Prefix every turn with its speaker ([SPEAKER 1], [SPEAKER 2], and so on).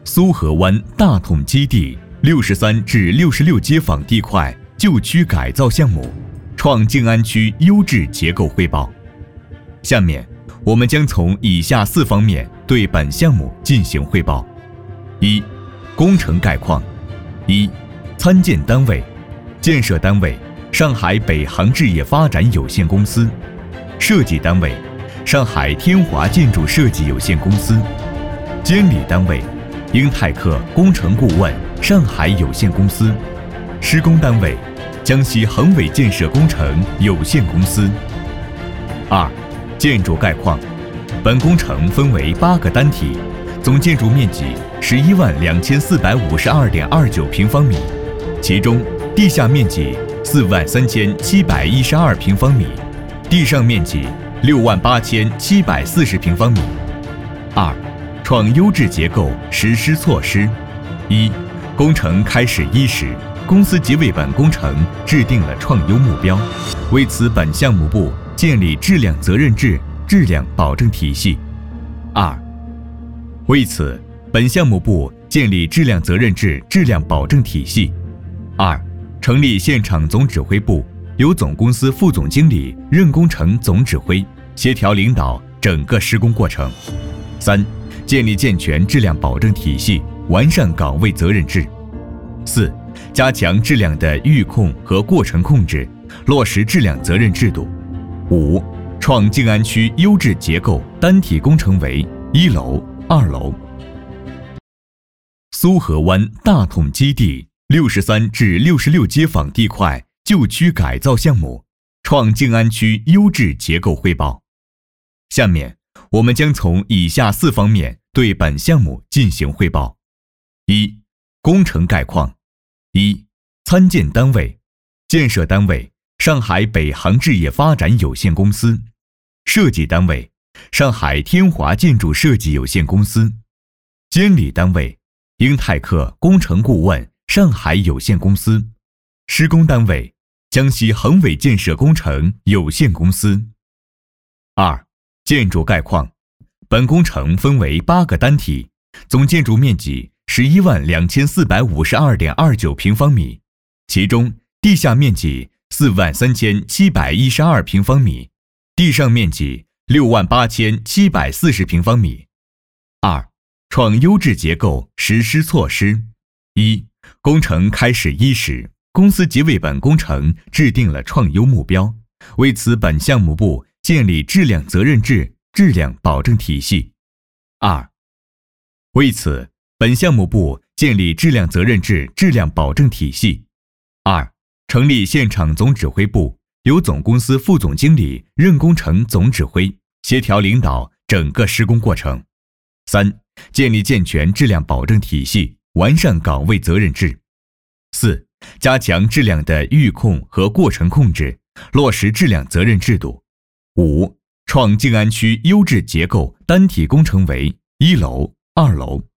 [SPEAKER 1] 苏河湾大统基地63至66街坊地块旧区改造项目创静安区优质结构汇报。下面我们将从以下4方面对本项目进行汇报：一、工程概况。一、参建单位：建设单位上海北航置业发展有限公司，设计单位上海天华建筑设计有限公司，监理单位英泰克工程顾问上海有限公司，施工单位江西恒伟建设工程有限公司。二、建筑概况。本工程分为8个单体，总建筑面积112452.29平方米，其中地下面积43712平方米，地上面积68740平方米。二、创优质结构实施措施。一、工程开始伊始，公司即为本工程制定了创优目标，为此本项目部建立质量责任制、质量保证体系。二、为此本项目部建立质量责任制、质量保证体系。二、成立现场总指挥部，由总公司副总经理任工程总指挥，协调领导整个施工过程。三、建立健全质量保证体系，完善岗位责任制。四、加强质量的预控和过程控制，落实质量责任制度。五、创静安区优质结构单体工程为1楼、2楼。苏河湾大统基地63至66街坊地块旧区改造项目创静安区优质结构汇报。下面我们将从以下4方面对本项目进行汇报：一、工程概况。一、参建单位：建设单位上海北航置业发展有限公司，设计单位上海天华建筑设计有限公司，监理单位英泰克工程顾问上海有限公司，施工单位江西恒伟建设工程有限公司。二、建筑概况。本工程分为8个单体，总建筑面积112452.29平方米，其中地下面积43712平方米，地上面积68740平方米。二、创优质结构实施措施。一、工程开始伊始，公司即为本工程制定了创优目标，为此本项目部建立质量责任制、质量保证体系。二、为此本项目部建立质量责任制、质量保证体系。二、成立现场总指挥部，由总公司副总经理任工程总指挥，协调领导整个施工过程。三、建立健全质量保证体系，完善岗位责任制。四、加强质量的预控和过程控制，落实质量责任制度。五、创静安区优质结构单体工程为1楼、2楼。